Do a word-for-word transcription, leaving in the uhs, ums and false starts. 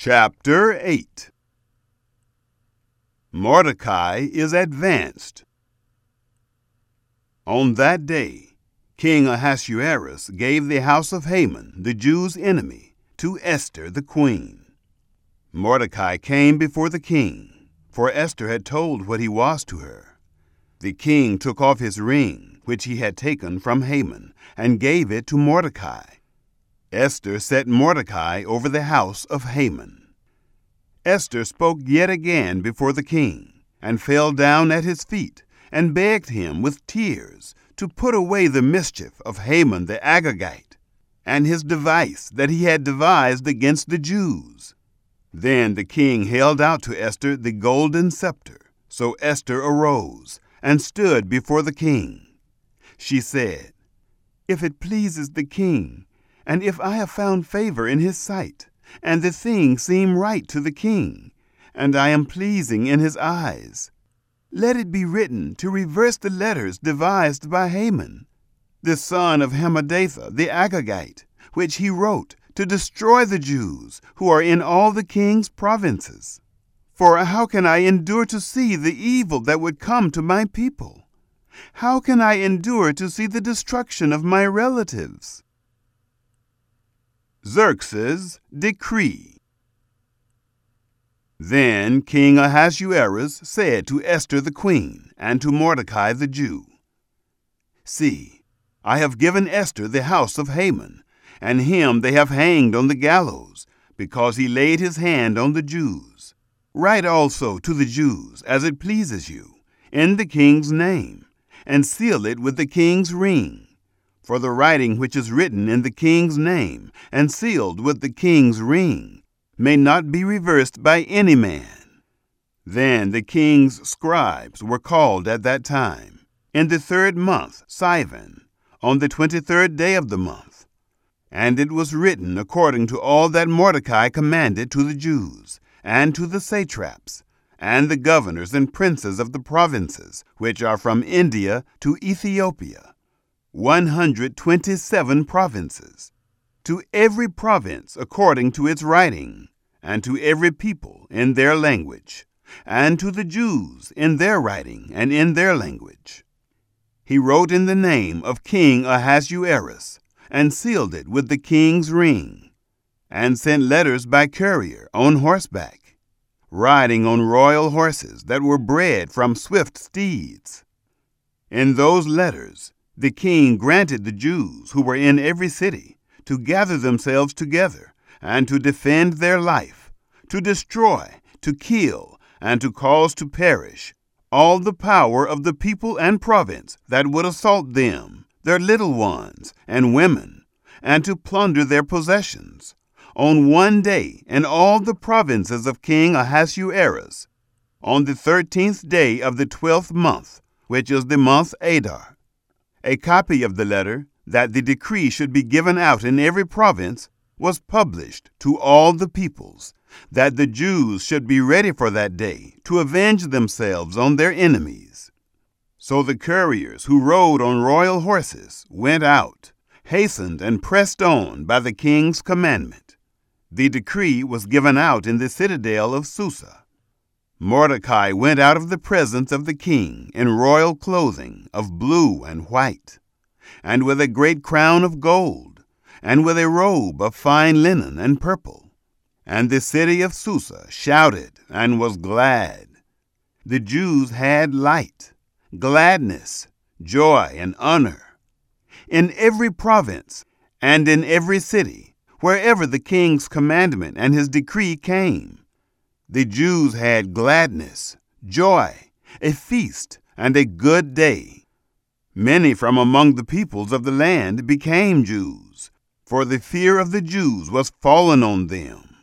Chapter eight. Mordecai is advanced. On that day, King Ahasuerus gave the house of Haman, the Jews' enemy, to Esther the queen. Mordecai came before the king, for Esther had told what he was to her. The king took off his ring, which he had taken from Haman, and gave it to Mordecai. Esther set Mordecai over the house of Haman. Esther spoke yet again before the king, and fell down at his feet, and begged him with tears to put away the mischief of Haman the Agagite, and his device that he had devised against the Jews. Then the king held out to Esther the golden scepter. So Esther arose, and stood before the king. She said, "If it pleases the king, and if I have found favor in his sight, and the thing seem right to the king, and I am pleasing in his eyes, let it be written to reverse the letters devised by Haman, the son of Hammedatha the Agagite, which he wrote to destroy the Jews who are in all the king's provinces. For how can I endure to see the evil that would come to my people? How can I endure to see the destruction of my relatives?" Xerxes' decree. Then King Ahasuerus said to Esther the queen and to Mordecai the Jew, "See, I have given Esther the house of Haman, and him they have hanged on the gallows, because he laid his hand on the Jews. Write also to the Jews, as it pleases you, in the king's name, and seal it with the king's ring. For the writing which is written in the king's name, and sealed with the king's ring, may not be reversed by any man." Then the king's scribes were called at that time, in the third month, Sivan, on the twenty-third day of the month. And it was written according to all that Mordecai commanded to the Jews, and to the satraps, and the governors and princes of the provinces, which are from India to Ethiopia, one hundred twenty-seven provinces, to every province according to its writing, and to every people in their language, and to the Jews in their writing and in their language. He wrote in the name of King Ahasuerus, and sealed it with the king's ring, and sent letters by courier on horseback, riding on royal horses that were bred from swift steeds. In those letters the king granted the Jews who were in every city to gather themselves together and to defend their life, to destroy, to kill, and to cause to perish all the power of the people and province that would assault them, their little ones and women, and to plunder their possessions, on one day in all the provinces of King Ahasuerus, on the thirteenth day of the twelfth month, which is the month Adar. A copy of the letter, that the decree should be given out in every province, was published to all the peoples, that the Jews should be ready for that day to avenge themselves on their enemies. So the couriers who rode on royal horses went out, hastened and pressed on by the king's commandment. The decree was given out in the citadel of Susa. Mordecai went out of the presence of the king in royal clothing of blue and white, and with a great crown of gold, and with a robe of fine linen and purple. And the city of Susa shouted and was glad. The Jews had light, gladness, joy, and honor. In every province and in every city, wherever the king's commandment and his decree came, the Jews had gladness, joy, a feast, and a good day. Many from among the peoples of the land became Jews, for the fear of the Jews was fallen on them.